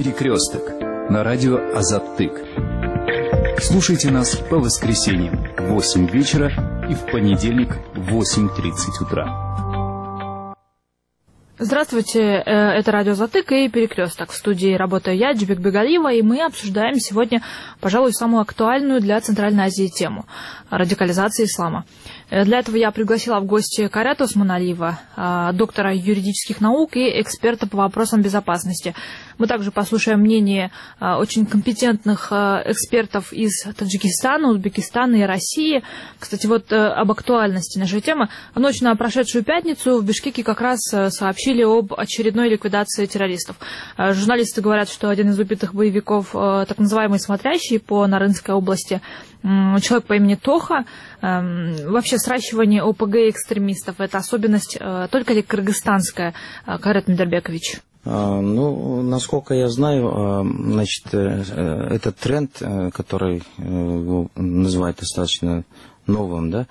«Перекресток» на радио «Азаттык». Слушайте нас по воскресеньям в 8 вечера и в понедельник в 8:30 утра. Здравствуйте, это радио «Азаттык» и «Перекресток». В студии работаю я, Джибек Бегалиева, и мы обсуждаем сегодня, пожалуй, самую актуальную для Центральной Азии тему – радикализации ислама. Для этого я пригласила в гости Кайрата Усманалиева, доктора юридических наук и эксперта по вопросам безопасности. Мы также послушаем мнение очень компетентных экспертов из Таджикистана, Узбекистана и России. Кстати, вот об актуальности нашей темы. В ночь на прошедшую пятницу в Бишкеке как раз сообщили об очередной ликвидации террористов. Журналисты говорят, что один из убитых боевиков, так называемый смотрящий по Нарынской области, человек по имени Тоха. Вообще сращивание ОПГ экстремистов – это особенность только ли кыргызстанская, Кайрат Медербекович? Ну, насколько я знаю, значит, этот тренд, который называют достаточно новым, да,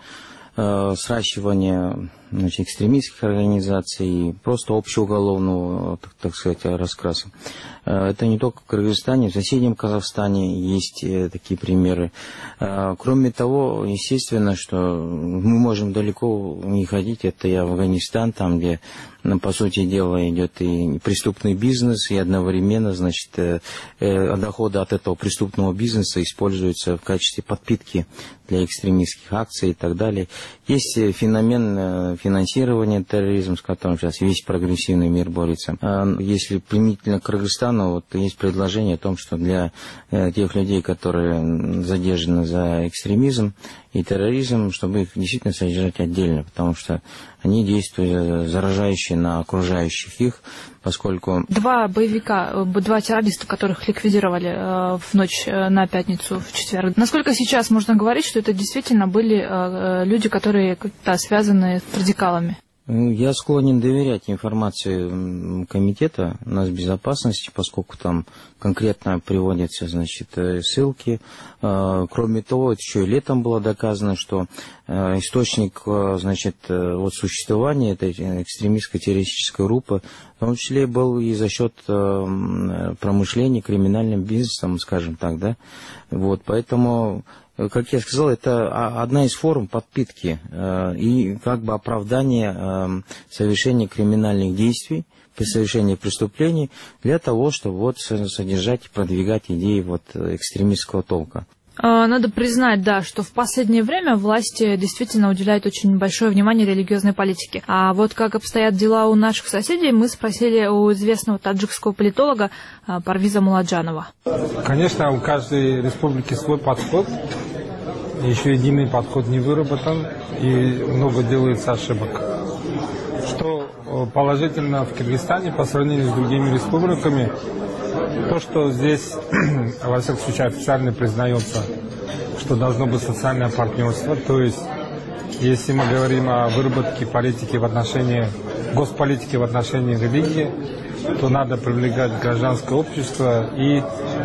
сращивание, значит, экстремистских организаций, просто общеуголовного, так сказать, раскраса. Это не только в Кыргызстане, в соседнем Казахстане есть такие примеры. Кроме того, естественно, что мы можем далеко не ходить, это и Афганистан, там, где, по сути дела, идет и преступный бизнес, и одновременно, значит, доходы от этого преступного бизнеса используются в качестве подпитки для экстремистских акций и так далее. Есть феномен финансирования терроризма, с которым сейчас весь прогрессивный мир борется. Если применительно к Кыргызстану, вот есть предложение о том, что для тех людей, которые задержаны за экстремизм и терроризм, чтобы их действительно содержать отдельно, потому что они действуют заражающие на окружающих их, поскольку... Два боевика, два террориста, которых ликвидировали в ночь на пятницу, в четверг. Насколько сейчас можно говорить, что это действительно были люди, которые как-то связаны с радикалами? Я склонен доверять информации комитета безопасности, поскольку там конкретно приводятся, значит, ссылки. Кроме того, еще и летом было доказано, что источник, значит, вот существования этой экстремистской террористической группы, в том числе был и за счет промышления криминальным бизнесом, скажем так, да. Вот, поэтому, как я сказал, это одна из форм подпитки и как бы оправдания совершения криминальных действий, при совершении преступлений для того, чтобы вот содержать и продвигать идеи вот экстремистского толка. Надо признать, да, что в последнее время власти действительно уделяют очень большое внимание религиозной политике. А вот как обстоят дела у наших соседей, мы спросили у известного таджикского политолога Парвиза Муладжанова. Конечно, у каждой республики свой подход. Еще единый подход не выработан, и много делается ошибок. Что положительно в Кыргызстане по сравнению с другими республиками, то, что здесь, во всяком случае, официально признается, что должно быть социальное партнерство, то есть, если мы говорим о выработке политики в отношении, госполитики в отношении религии, то надо привлекать гражданское общество и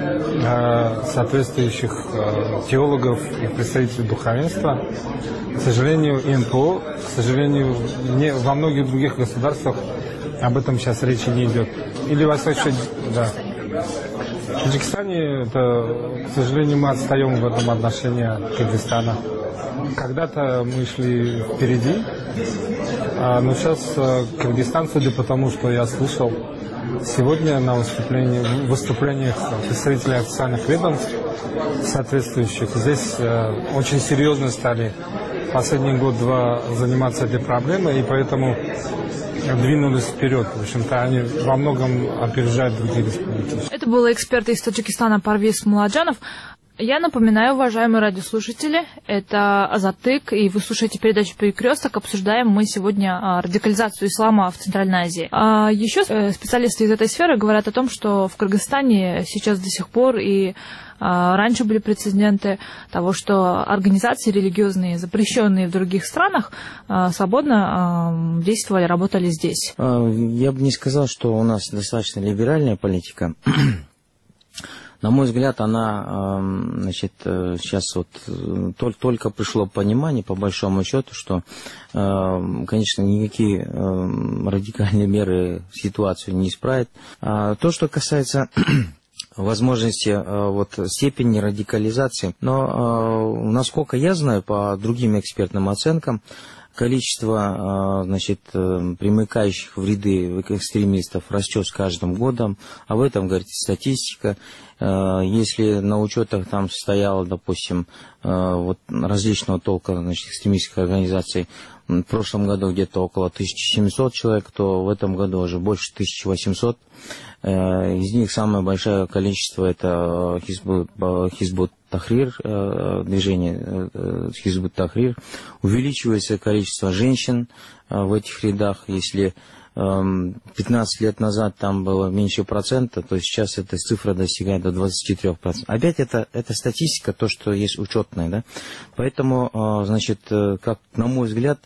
соответствующих теологов и представителей духовенства. К сожалению, НПО, к сожалению, во многих других государствах об этом сейчас речи не идет. Или во всяком случае, да. В Таджикистане, к сожалению, мы отстаем в этом отношении от Кыргызстана. Когда-то мы шли впереди, но сейчас Кыргызстан, судя по тому, что я слышал, сегодня на выступлениях представителей официальных ведомств соответствующих, здесь очень серьезно стали последний год-два заниматься этой проблемой, и поэтому двинулись вперед. В общем-то, они во многом опережают другие республики. Это был эксперт из Таджикистана Парвиз Муладжанов. Я напоминаю, уважаемые радиослушатели, это Азаттык, и вы слушаете передачу «Перекресток». Обсуждаем мы сегодня радикализацию ислама в Центральной Азии. Еще специалисты из этой сферы говорят о том, что в Кыргызстане сейчас до сих пор и раньше были прецеденты того, что организации религиозные, запрещенные в других странах, свободно действовали, работали здесь. Я бы не сказал, что у нас достаточно либеральная политика. На мой взгляд, она, значит, сейчас вот только пришло понимание, по большому счету, что, конечно, никакие радикальные меры ситуацию не исправят. То, что касается возможности вот, степени радикализации, но, насколько я знаю, по другим экспертным оценкам, количество, значит, примыкающих в ряды экстремистов растет с каждым годом, об этом говорит статистика. Если на учетах там стояло, допустим, вот различного толка, значит, экстремистских организаций в прошлом году где-то около 1700 человек, то в этом году уже больше 1800. Из них самое большое количество это Хизбут Тахрир, движение Хизбут Тахрир. Увеличивается количество женщин в этих рядах. Если 15 лет назад там было меньше процента, то сейчас эта цифра достигает до 23%. Опять это статистика, то, что есть учетная, да. Поэтому, значит, как, на мой взгляд,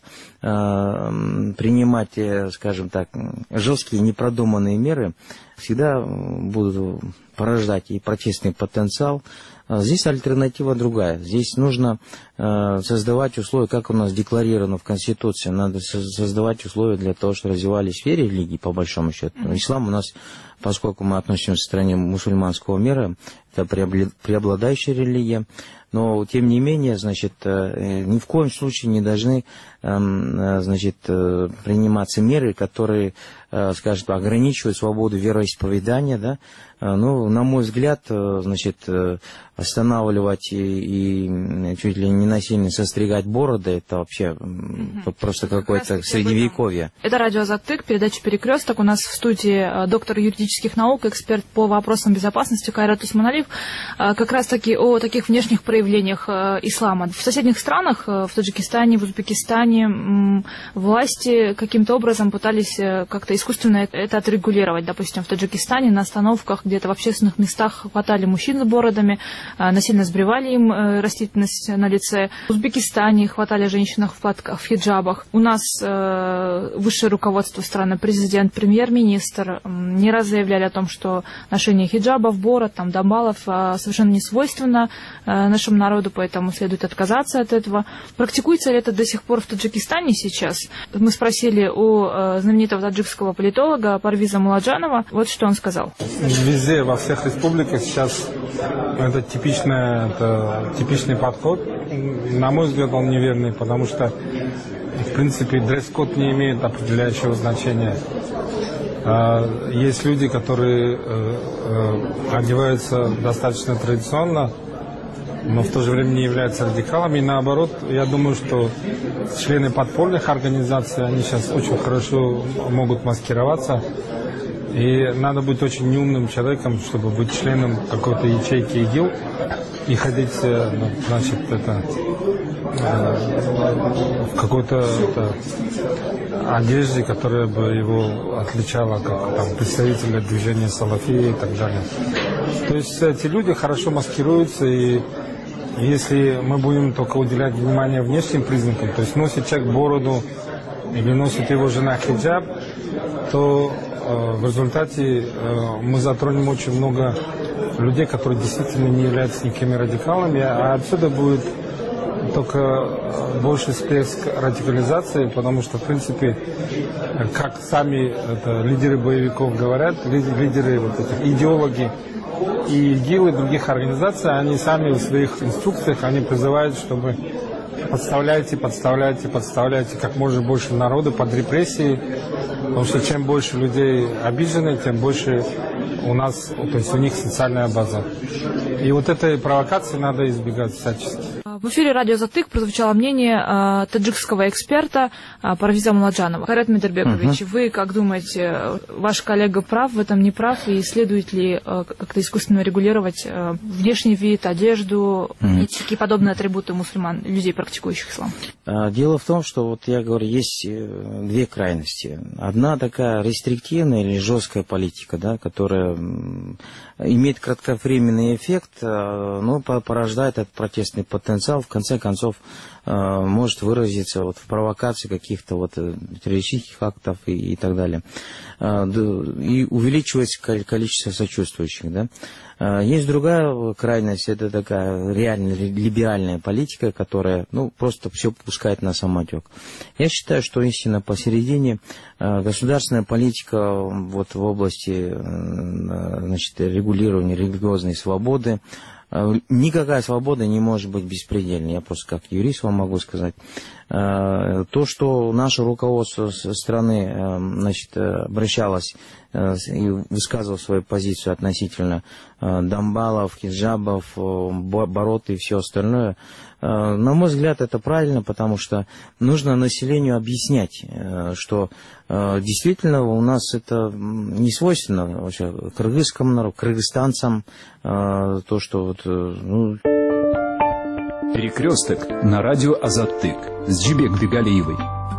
принимать, скажем так, жесткие непродуманные меры всегда будут порождать и протестный потенциал. Здесь альтернатива другая. Здесь нужно создавать условия, как у нас декларировано в Конституции, надо создавать условия для того, чтобы развивались все религии, по большому счету. Ислам у нас, поскольку мы относимся к стране мусульманского мира, это преобладающая религия, но, тем не менее, значит, ни в коем случае не должны, значит, приниматься меры, которые, скажем, ограничивают свободу вероисповедания, да. Ну, на мой взгляд, значит, останавливать и чуть ли не насильно состригать бороды, это вообще просто какое-то средневековье. Это радио «Азаттык», передача «Перекресток». У нас в студии доктор юридических наук, эксперт по вопросам безопасности Кайрат Усманалиев. Как раз-таки о таких внешних проявлениях ислама. В соседних странах, в Таджикистане, в Узбекистане, власти каким-то образом пытались как-то искусственно это отрегулировать. Допустим, в Таджикистане на остановках, где-то в общественных местах хватали мужчин с бородами, насильно сбривали им растительность на лице. В Узбекистане хватали женщин в платках, в хиджабах. У нас высшее руководство страны, президент, премьер-министр не раз заявляли о том, что ношение хиджабов, бород, там, дамбалов совершенно не свойственно нашему народу, поэтому следует отказаться от этого. Практикуется ли это до сих пор в Таджикистане сейчас? Мы спросили у знаменитого таджикского политолога Парвиза Муладжанова. Вот что он сказал. Везде, во всех республиках сейчас это типичный подход. На мой взгляд, он неверный, потому что, в принципе, дресс-код не имеет определяющего значения. Есть люди, которые одеваются достаточно традиционно, но в то же время не являются радикалами. И наоборот, я думаю, что члены подпольных организаций, они сейчас очень хорошо могут маскироваться. И надо быть очень неумным человеком, чтобы быть членом какой-то ячейки ИГИЛ и ходить, значит, в какой-то одежде, которая бы его отличала как там, представителя движения салафии и так далее. То есть эти люди хорошо маскируются, и если мы будем только уделять внимание внешним признакам, то есть носит человек бороду или носит его жена хиджаб, то в результате мы затронем очень много людей, которые действительно не являются никакими радикалами, а отсюда будет только больший всплеск радикализации, потому что, в принципе, как сами лидеры боевиков говорят, лидеры вот этих идеологи и ИГИЛ и других организаций, они сами в своих инструкциях, они призывают, чтобы подставляйте как можно больше народу под репрессии, потому что чем больше людей обижены, тем больше у нас, то есть у них социальная база. И вот этой провокации надо избегать всячески. В эфире радио «Азаттык» прозвучало мнение таджикского эксперта Парвиза Муладжанова. Кайрат Мидербекович, вы как думаете, ваш коллега прав в этом, не прав, и следует ли как-то искусственно регулировать внешний вид, одежду и такие подобные атрибуты мусульман, людей, практикующих ислам? Дело в том, что вот я говорю, есть две крайности. Одна такая рестриктивная или жесткая политика, да, которая имеет кратковременный эффект, но порождает этот протестный потенциал, потенциал в конце концов может выразиться вот в провокации каких-то вот террористических актов и так далее. И увеличивается количество сочувствующих, да. Есть другая крайность, это такая реально либеральная политика, которая, ну, просто все пускает на самотек. Я считаю, что истинно посередине государственная политика вот в области, значит, регулирования религиозной свободы. Никакая свобода не может быть беспредельной. Я просто как юрист вам могу сказать. То, что наше руководство страны, значит, обращалось и высказывало свою позицию относительно дамбалов, хиджабов, бород и все остальное, на мой взгляд, это правильно, потому что нужно населению объяснять, что действительно у нас это не свойственно вообще кыргызскому народу, кыргызстанцам, то, что вот... Ну... Перекресток на радио Азаттык с Джибек Бигалиевой.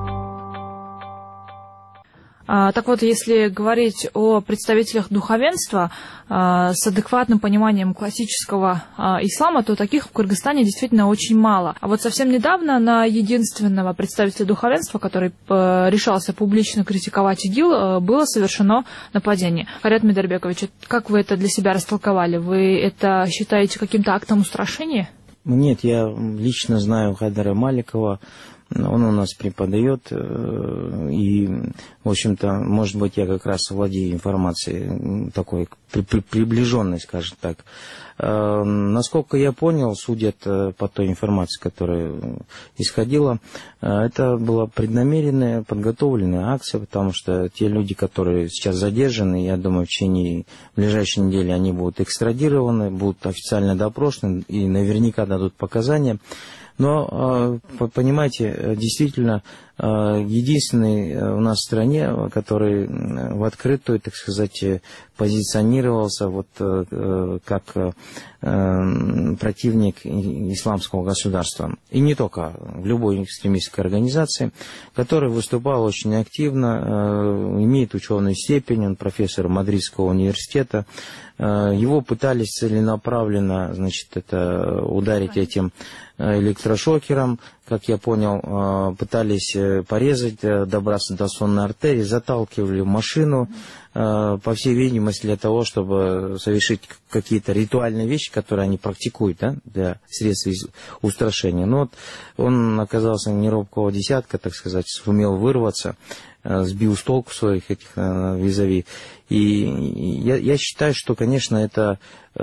Так вот, если говорить о представителях духовенства с адекватным пониманием классического ислама, то таких в Кыргызстане действительно очень мало. А вот совсем недавно на единственного представителя духовенства, который решался публично критиковать ИГИЛ, было совершено нападение. Карят Медербекович, как вы это для себя растолковали? Вы это считаете каким-то актом устрашения? Нет, я лично знаю Хайдара Маликова. Он у нас преподает, и, в общем-то, может быть, я как раз владею информацией такой приближенной, скажем так. Насколько я понял, судя по той информации, которая исходила, это была преднамеренная, подготовленная акция, потому что те люди, которые сейчас задержаны, я думаю, в течение ближайшей недели они будут экстрадированы, будут официально допрошены и наверняка дадут показания. Но, понимаете, действительно, единственный у нас в стране, который в открытую, так сказать, позиционировался вот как противник исламского государства. И не только, в любой экстремистской организации, который выступал очень активно, имеет ученую степень, он профессор Мадридского университета. Его пытались целенаправленно, значит, это ударить этим электрошокером, как я понял, пытались порезать, добраться до сонной артерии, заталкивали в машину, по всей видимости, для того, чтобы совершить какие-то ритуальные вещи, которые они практикуют, да, для средств устрашения. Но вот он оказался неробкого десятка, так сказать, сумел вырваться, сбил с толку своих этих визави. И я считаю, что, конечно, это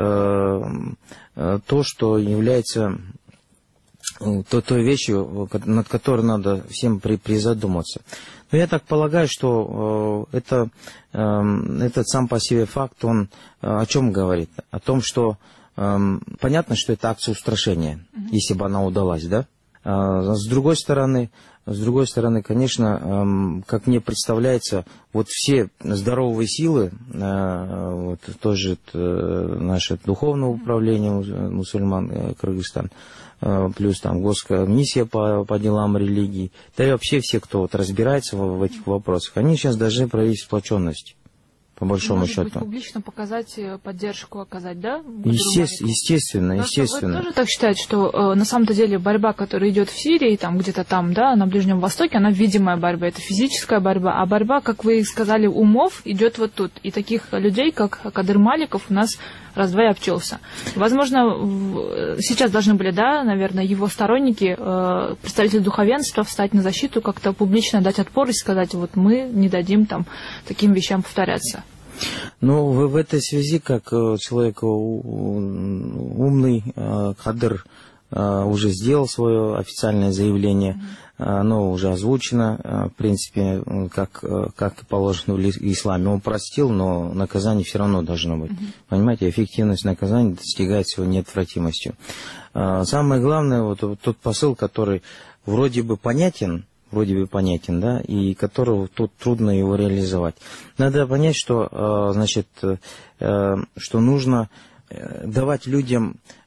то, что является той вещью, над которой надо всем призадуматься. Но я так полагаю, что этот сам по себе факт, он о чем говорит? О том, что понятно, что это акция устрашения, если бы она удалась, да? С другой стороны, конечно, как мне представляется, вот все здоровые силы, вот тоже наше духовное управление мусульман Кыргызстан, плюс там госкомиссия по делам религии, да и вообще все, кто вот разбирается в этих вопросах, они сейчас должны проявить сплоченность, по большому счету. Может быть, публично показать, поддержку оказать, да? Естественно. Вы тоже так считаете, что на самом-то деле борьба, которая идет в Сирии, там где-то там, да, на Ближнем Востоке, она видимая борьба, это физическая борьба, а борьба, как вы сказали, умов идет вот тут. И таких людей, как Кадыр Маликов, у нас раз-два и обчелся. Возможно, сейчас должны были, да, наверное, его сторонники, представители духовенства, встать на защиту, как-то публично дать отпор и сказать, вот мы не дадим там таким вещам повторяться. Ну, в этой связи, как человек умный, Кадыр уже сделал свое официальное заявление, оно уже озвучено, в принципе, как и положено в исламе. Он простил, но наказание все равно должно быть. Понимаете, эффективность наказания достигается его неотвратимостью. Самое главное, вот тот посыл, который вроде бы понятен, да, и которого тут трудно его реализовать. Надо понять, что, значит, что нужно давать людям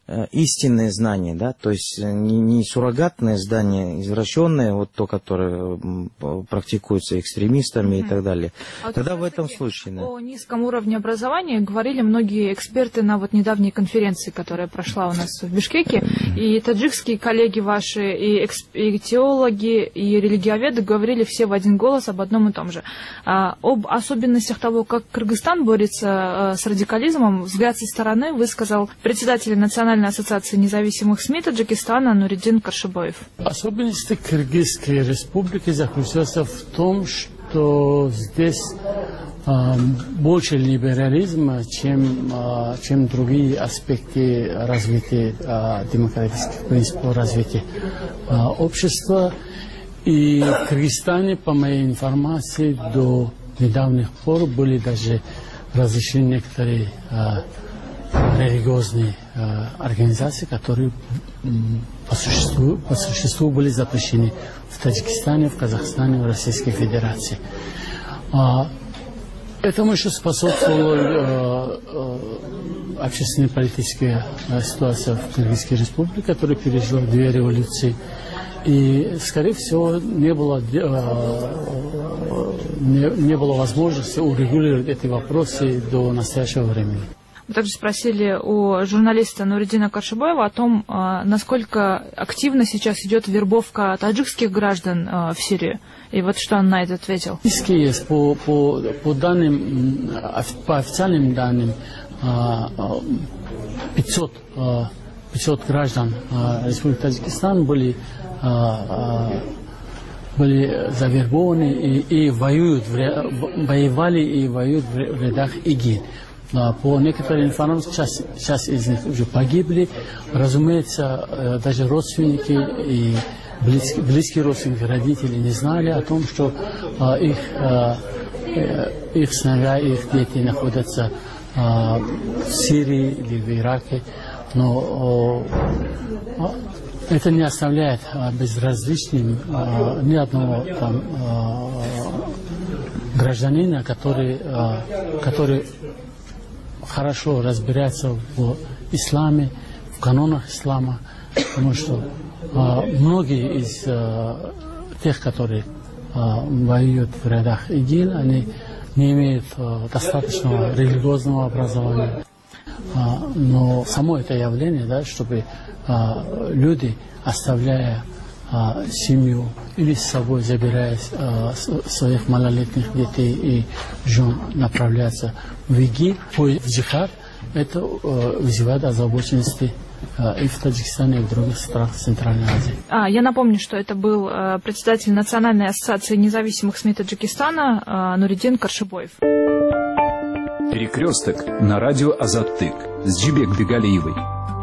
истинное знание, да, то есть не суррогатное знание, извращенное, вот то, которое практикуется экстремистами и так далее. Тогда в этом случае... Да. О низком уровне образования говорили многие эксперты на вот недавней конференции, которая прошла у нас в Бишкеке, и таджикские коллеги ваши, и теологи, и религиоведы говорили все в один голос об одном и том же. Об особенностях того, как Кыргызстан борется с радикализмом, взгляд со стороны высказал председатель Национальной ассоциации независимых СМИ Таджикистана Нуриддин Каршибоев. Особенность Кыргызской республики заключается в том, что здесь больше либерализма, чем другие аспекты развития, демократических принципов развития общества. И в Кыргызстане, по моей информации, до недавних пор были даже разрешены некоторые религиозные организации, которые по существу были запрещены в Таджикистане, в Казахстане, в Российской Федерации. Этому еще способствовала общественно-политическая ситуация в Кыргызской республике, которая пережила 2 революции. И, скорее всего, не было возможности урегулировать эти вопросы до настоящего времени. Мы также спросили у журналиста Нуриддина Каршибоева о том, насколько активно сейчас идет вербовка таджикских граждан в Сирию. И вот что он на это ответил. По данным, по официальным данным, 500 граждан Республики Таджикистан были завербованы и воевали и воюют в рядах ИГИЛ. По некоторым информациям, часть из них уже погибли. Разумеется, даже родственники и близкие родственники, родители не знали о том, что их сыновья, их дети находятся в Сирии или в Ираке. Но это не оставляет безразличным ни одного там гражданина, который хорошо разбирается в исламе, в канонах ислама, потому что многие из тех, которые воюют в рядах ИГИЛ, они не имеют достаточного религиозного образования. Но само это явление, да, чтобы люди, оставляя семью или с собой забирая своих малолетних детей и жен, направляться в ИГИЛ, в джихад, это вызывает озабоченности и в Таджикистане, и в других странах Центральной Азии. Я напомню, что это был председатель Национальной ассоциации независимых СМИ Таджикистана Нуриддин Каршибоев. Перекресток на радио Азаттык с Джибек Бегалиевой.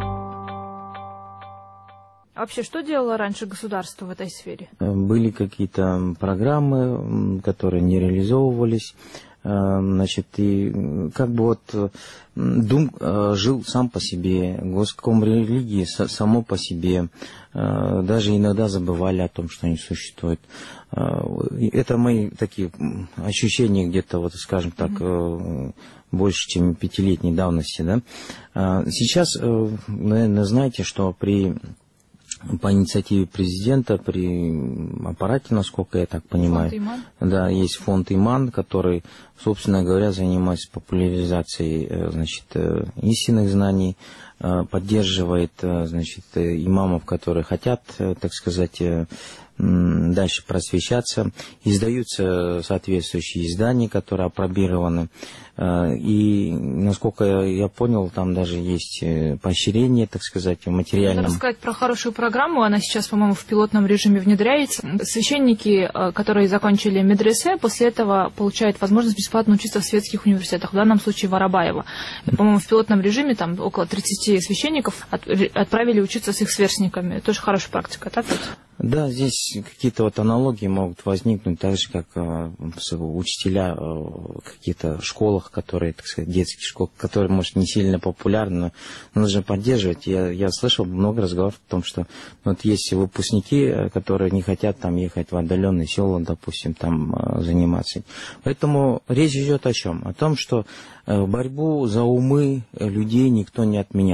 А вообще, что делало раньше государство в этой сфере? Были какие-то программы, которые не реализовывались. Значит, и как бы вот Дум жил сам по себе, госком религии само по себе, даже иногда забывали о том, что они существуют. Это мои такие ощущения где-то, вот, скажем так, больше, чем 5-летней давности, да. Сейчас, наверное, знаете, что по инициативе президента, при аппарате, насколько я так понимаю, да, есть фонд Иман, который, собственно говоря, занимается популяризацией, значит, истинных знаний, поддерживает, значит, имамов, которые хотят, так сказать, дальше просвещаться. Издаются соответствующие издания, которые апробированы. И, насколько я понял, там даже есть поощрение, так сказать, в материальном. Надо рассказать про хорошую программу. Она сейчас, по-моему, в пилотном режиме внедряется. Священники, которые закончили медресе, после этого получают возможность бесплатно учиться в светских университетах. В данном случае в Арабаево. По-моему, в пилотном режиме там около 30 священников отправили учиться с их сверстниками. Тоже хорошая практика, так вот? Да, здесь какие-то вот аналогии могут возникнуть, так же, как учителя в каких-то школах, которые, так сказать, детских школ, которые, может, не сильно популярны, но нужно поддерживать. Я слышал много разговоров о том, что вот есть выпускники, которые не хотят там ехать в отдаленные села, допустим, там заниматься. Поэтому речь идет о чем? О том, что борьбу за умы людей никто не отменял.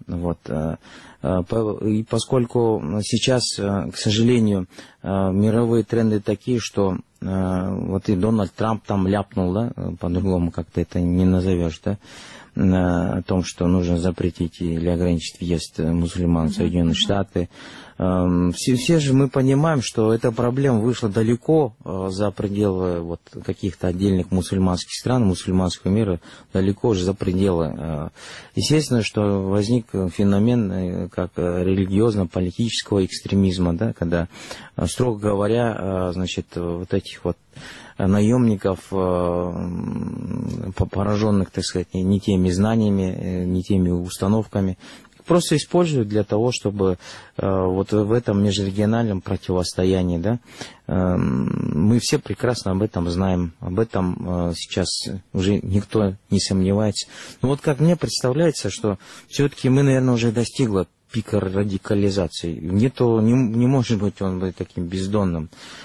Вот. И поскольку сейчас, к сожалению, мировые тренды такие, что вот и Дональд Трамп там ляпнул, да, по-другому как-то это не назовешь, да, о том, что нужно запретить или ограничить въезд мусульман в Соединенные Штаты. Все же мы понимаем, что эта проблема вышла далеко за пределы вот каких-то отдельных мусульманских стран, мусульманского мира, далеко уже за пределы. Естественно, что возник феномен как религиозно-политического экстремизма, да, когда, строго говоря, значит, вот этих вот наемников, пораженных, так сказать, не теми знаниями, не теми установками, просто используют для того, чтобы вот в этом межрегиональном противостоянии, да, мы все прекрасно об этом знаем, об этом сейчас уже никто не сомневается. Но вот как мне представляется, что все-таки мы, наверное, уже достигли пика радикализации. Не может быть он быть таким бездонным.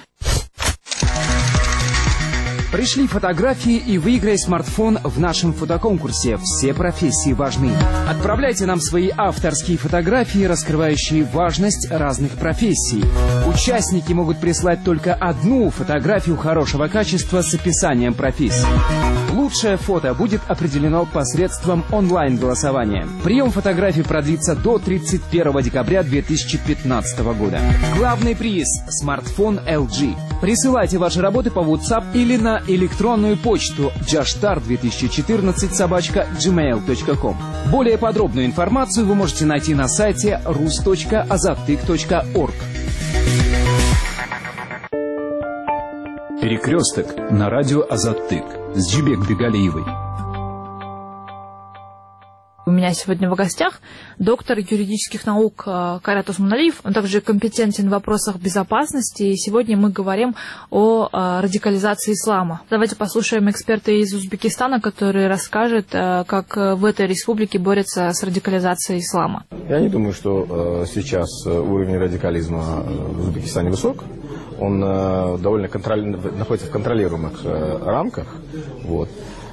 Пришли фотографии и выиграй смартфон в нашем фотоконкурсе. Все профессии важны. Отправляйте нам свои авторские фотографии, раскрывающие важность разных профессий. Участники могут прислать только одну фотографию хорошего качества с описанием профессии. Лучшее фото будет определено посредством онлайн-голосования. Прием фотографий продлится до 31 декабря 2015 года. Главный приз – смартфон LG. Присылайте ваши работы по WhatsApp или на электронную почту jashtar2014@gmail.com. Более подробную информацию вы можете найти на сайте rus.azattyk.org. Перекресток на радио Азаттык с Джибек Бегалиевой. У меня сегодня в гостях доктор юридических наук Кайрат Усманалиев. Он также компетентен в вопросах безопасности. И сегодня мы говорим о радикализации ислама. Давайте послушаем эксперта из Узбекистана, который расскажет, как в этой республике борются с радикализацией ислама. Я не думаю, что сейчас уровень радикализма в Узбекистане высок. Он довольно находится в контролируемых рамках. Вот.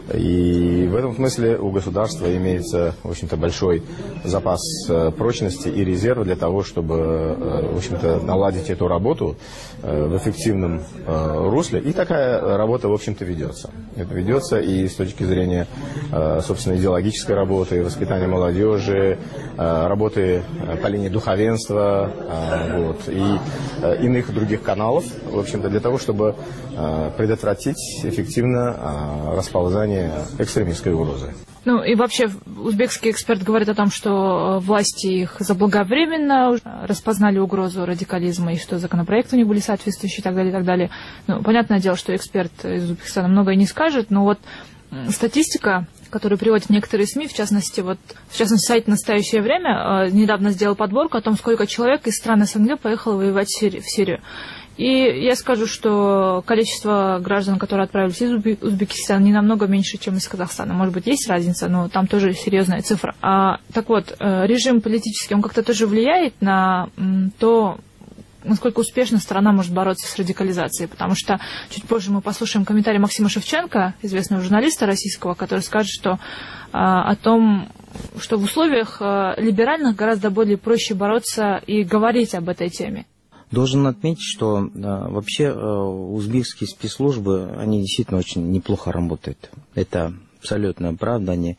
И в этом смысле у государства имеется, в общем-то, большой запас прочности и резерва для того, чтобы, в общем-то, наладить эту работу в эффективном русле. И такая работа, в общем-то, ведется. Это ведется и с точки зрения, собственно, идеологической работы, воспитания молодежи, работы по линии духовенства, вот, и иных других каналов, в общем-то, для того, чтобы предотвратить эффективно расползание экстремистской угрозы. Ну и вообще узбекский эксперт говорит о том, что власти их заблаговременно распознали угрозу радикализма и что законопроекты у них были соответствующие и так далее, и так далее. Ну, понятное дело, что эксперт из Узбекистана многое не скажет, но вот статистика, которую приводят некоторые СМИ, в частности, сайт «Настоящее время» недавно сделал подборку о том, сколько человек из стран СНГ поехало воевать в Сирию. И я скажу, что количество граждан, которые отправились из Узбекистана, не намного меньше, чем из Казахстана. Может быть, есть разница, но там тоже серьезная цифра. Так вот, режим политический, он как-то тоже влияет на то, насколько успешно страна может бороться с радикализацией. Потому что чуть позже мы послушаем комментарий Максима Шевченко, известного журналиста российского, который скажет, что о том, что в условиях либеральных гораздо более проще бороться и говорить об этой теме. Должен отметить, что вообще узбекские спецслужбы, они действительно очень неплохо работают. Это абсолютная правда. Они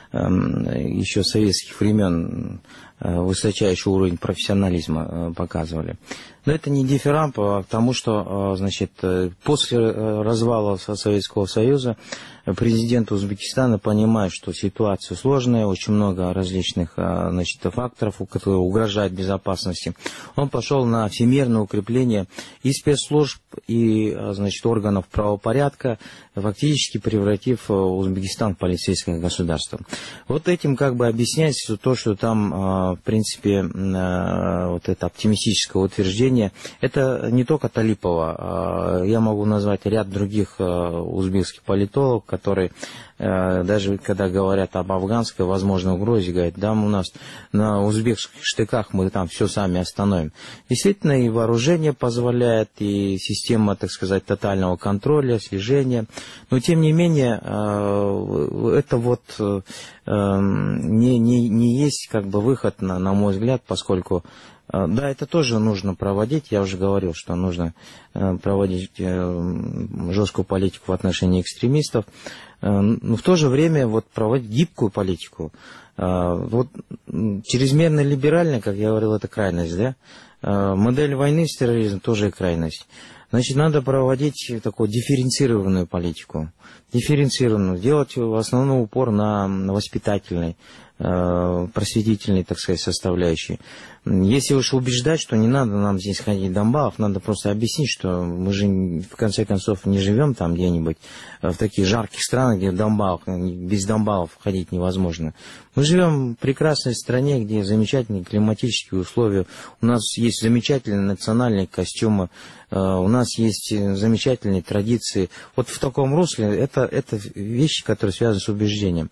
еще с советских времен высочайший уровень профессионализма показывали. Но это не дифферамп к тому, что, значит, после развала Советского Союза президент Узбекистана понимает, что ситуация сложная, очень много различных, значит, факторов, которые угрожают безопасности. Он пошел на всемирное укрепление и спецслужб, и, значит, органов правопорядка, фактически превратив Узбекистан в полицейское государство. Вот этим как бы объясняется то, что там, в принципе, вот это оптимистическое утверждение. Это не только Талипова. Я могу назвать ряд других узбекских политологов, которые даже когда говорят об афганской возможной угрозе, говорят, да, у нас на узбекских штыках мы там все сами остановим. Действительно, и вооружение позволяет, и система, так сказать, тотального контроля, слежения. Но, тем не менее, это вот не есть как бы выход, на мой взгляд, поскольку да, это тоже нужно проводить. Я уже говорил, что нужно проводить жесткую политику в отношении экстремистов. Но в то же время вот проводить гибкую политику. Вот чрезмерно либеральная, как я говорил, это крайность, да? Модель войны с терроризмом тоже крайность. Значит, надо проводить такую дифференцированную политику. Дифференцированную. Делать в основном упор на воспитательной, просветительной, так сказать, составляющей. Если уж убеждать, что не надо нам здесь ходить домбалов, надо просто объяснить, что мы же в конце концов не живем там где-нибудь в таких жарких странах, где домбалов, без домбалов ходить невозможно. Мы живем в прекрасной стране, где замечательные климатические условия, у нас есть замечательные национальные костюмы, у нас есть замечательные традиции. Вот в таком русле это вещи, которые связаны с убеждением.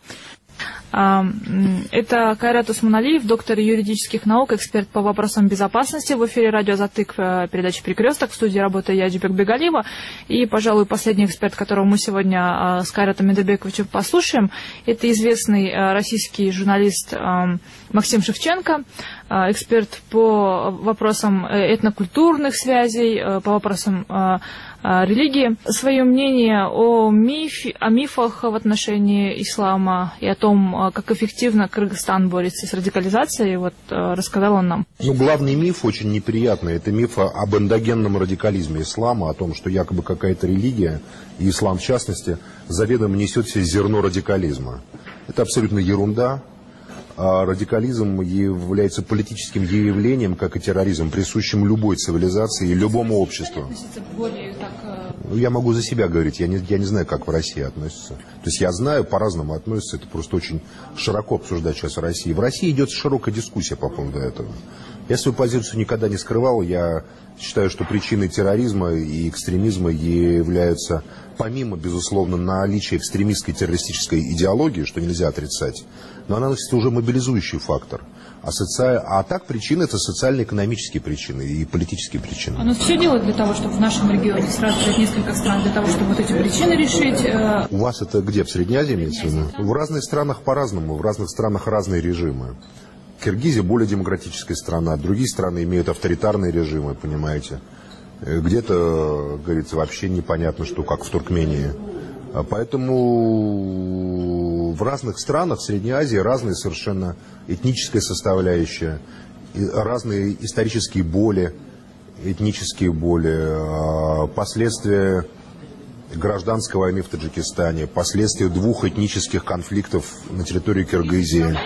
Это Кайрат Усманалиев, доктор юридических наук, эксперт по вопросам безопасности. В эфире радио «Затык», передача «Перекресток». В студии работаю я, Джубек Бегалиева. И, пожалуй, последний эксперт, которого мы сегодня с Кайратом Медербековичем послушаем, это известный российский журналист Максим Шевченко, эксперт по вопросам этнокультурных связей, по вопросам религии. Свое мнение о мифах в отношении ислама и о том, как эффективно Кыргызстан борется с радикализацией, вот рассказал он нам. Главный миф очень неприятный. Это миф об эндогенном радикализме ислама, о том, что якобы какая-то религия, и ислам в частности, заведомо несет в себе зерно радикализма. Это абсолютно ерунда. Радикализм является политическим явлением, как и терроризм, присущим любой цивилизации и любому обществу. Я могу за себя говорить, я не знаю, как в России относятся. То есть я знаю, по-разному относятся, это просто очень широко обсуждать сейчас в России. В России идет широкая дискуссия по поводу этого. Я свою позицию никогда не скрывал, я считаю, что причиной терроризма и экстремизма являются, помимо, безусловно, наличия экстремистской террористической идеологии, что нельзя отрицать, но она носит уже мобилизующий фактор. А так причины — это социально-экономические причины и политические причины. Оно все делает для того, чтобы в нашем регионе сразу взять несколько стран, для того, чтобы вот эти причины решить. У вас это где, в Средней Азии имеется в виду? В разных странах по-разному, в разных странах разные режимы. Киргизия более демократическая страна, другие страны имеют авторитарные режимы, понимаете. Где-то, говорится, вообще непонятно, что как в Туркмении. Поэтому в разных странах Средней Азии разные совершенно этническая составляющая, разные исторические боли, этнические боли, последствия гражданской войны в Таджикистане, последствия двух этнических конфликтов на территории Киргизии.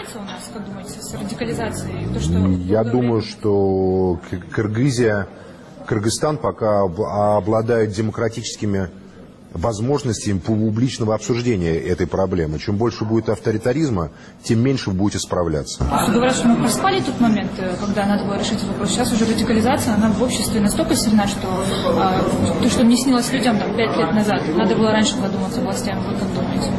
Я думаю, что Кыргызстан пока обладает демократическими возможностями публичного обсуждения этой проблемы. Чем больше будет авторитаризма, тем меньше вы будете справляться. Говорят, что мы проспали тот момент, когда надо было решить этот вопрос. Сейчас уже радикализация, она в обществе настолько сильна, что то, что не снилось людям там, 5 лет назад, надо было раньше задуматься властям. Вы как думаете?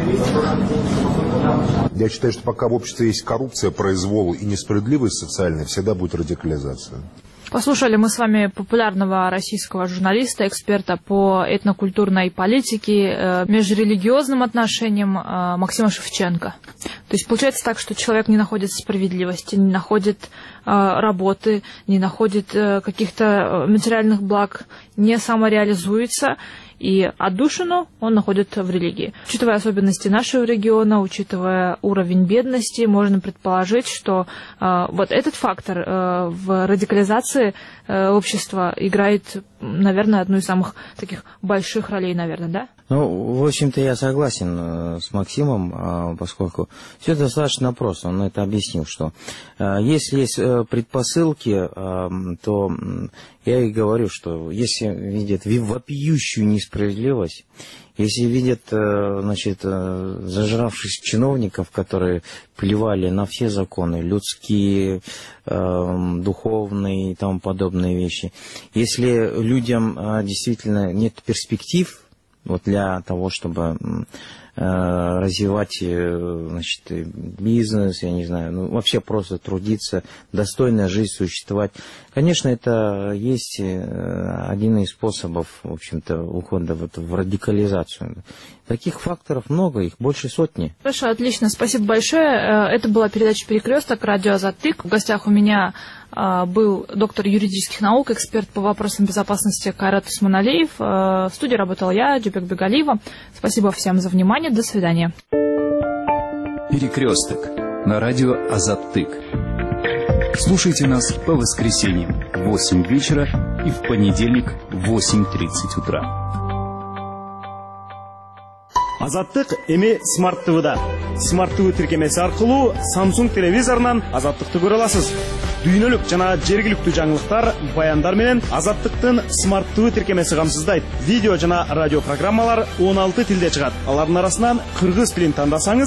Я считаю, что пока в обществе есть коррупция, произвол и несправедливость социальная, всегда будет радикализация. Послушали мы с вами популярного российского журналиста, эксперта по этнокультурной политике, межрелигиозным отношениям Максима Шевченко. То есть получается так, что человек не находит справедливости, не находит работы, не находит каких-то материальных благ, не самореализуется, и отдушину он находит в религии. Учитывая особенности нашего региона, учитывая уровень бедности, можно предположить, что вот этот фактор в радикализации общества играет, наверное, одну из самых таких больших ролей, наверное, да? Ну, в общем-то, я согласен с Максимом, поскольку все достаточно просто. Он это объяснил, что если есть предпосылки, то я и говорю, что если видят вопиющую несправедливость, если видят, значит, зажравшись чиновников, которые плевали на все законы, людские, духовные и тому подобные вещи, если людям действительно нет перспектив, вот для того, чтобы развивать, значит, бизнес, я не знаю, ну, вообще просто трудиться, достойная жизнь существовать. Конечно, это есть один из способов, в общем-то, ухода в радикализацию. Таких факторов много, их больше сотни. Хорошо, отлично, спасибо большое. Это была передача «Перекресток», радио «Азаттык». В гостях у меня был доктор юридических наук, эксперт по вопросам безопасности Кайрат Усманалиев. В студии работала я, Джубек Бегалиева. Спасибо всем за внимание. До свидания. «Перекресток» на радио «Азаттык». Слушайте нас по воскресеньям в 8 вечера и в понедельник в 8:30 утра. Азаттык эми Smart TV-да. Smart TV тиркемеси аркылуу Samsung телевизорунан Азаттыкты көрө аласыз. Дүйнөлүк жана жергиликтүү жаңылыктар, баяндар менен Азаттыктын Smart TV тиркемеси камсыздайт. Видео жана радио программалар 16 тилде чыгат. Алардын арасынан кыргыз тилин тандасаңыз